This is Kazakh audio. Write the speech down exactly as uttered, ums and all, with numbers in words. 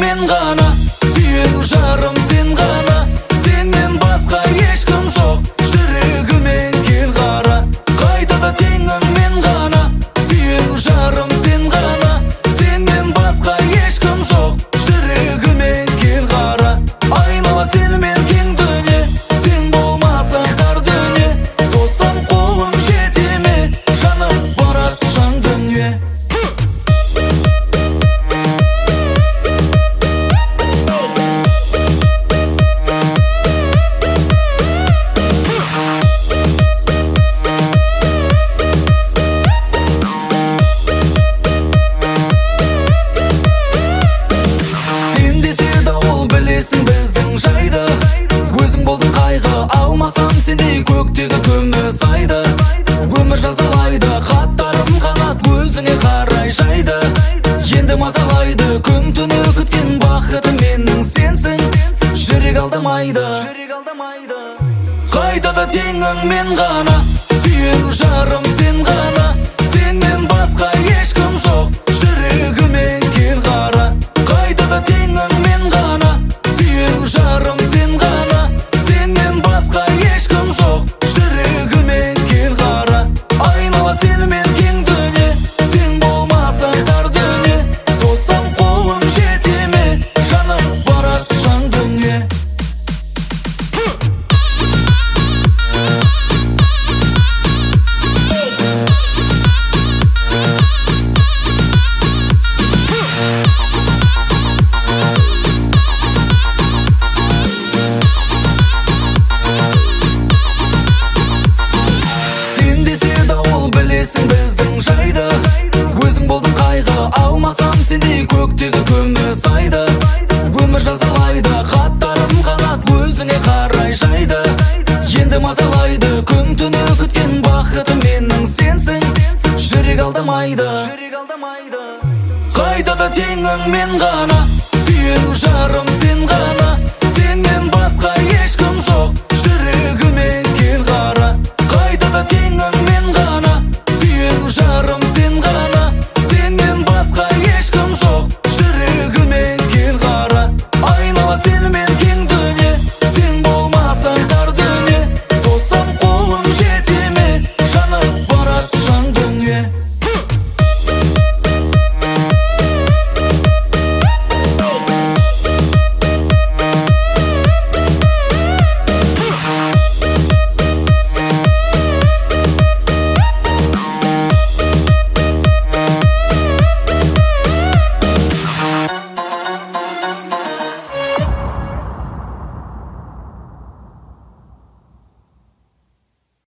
мен ғана, сүйер жарым сен ғана. Сенен басқа ешкім жоқ, жүрегіме кел қара. Қайтада теңің мен ғана, сүйер жарым сен ғана. Сенен басқа ешкім жоқ, жүрегіме кел қара. Айнала сенімен кең дүние, сен болмасаң тар дүние. Созсам қолым жете ме, жаным барады жан дүние. Білесің біздің жайды, өзің болдың қайғы, алмасам сендей көктегі күміс айды. Өмір жазалайды, хаттарым қанат өзіңе қарай жайды. Енді мазалайды, күн түні күткен бақытым менің сенсің, жүрек алдамайды. Қайтада теңің мен ғана, сүйер жарым сен ғана. Сенен басқа ешкім жоқ, жүрегіме кел қара. Қайтада теңің мен ғана, сүйер жарым сен ғана. Сенен басқа ешкім жоқ, жүрегіме кел қара. Айнала сенімен кең дүние, сен болмасаң тар дүние. Созсам қолым жете ме, жаным барады жан дүние. Білесің біздің жайды, өзің болдың қайғы, алмасам сендей көктегі күміс айды. Өмір жазалайды, хаттарым қанат өзіңе қарай жайды. Енді мазалайды, күн түні күткен бақытым менің сенсің, жүрек алдамайды. Қайтада теңің мен ғана, сүйер жарым сен ғана.